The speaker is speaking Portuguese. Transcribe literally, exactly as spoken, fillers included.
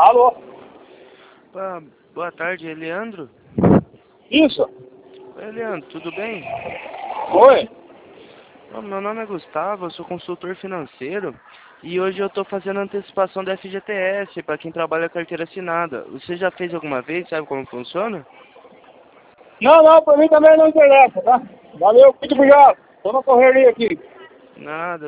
Alô? Ah, boa tarde, é Leandro? Isso? Oi, Leandro, tudo bem? Oi? Oh, meu nome é Gustavo, eu sou consultor financeiro e hoje eu estou fazendo antecipação da F G T S para quem trabalha carteira assinada. Você já fez alguma vez? Sabe como funciona? Não, não, pra mim também não interessa, tá? Valeu, muito obrigado. Tô na correria aqui. Nada.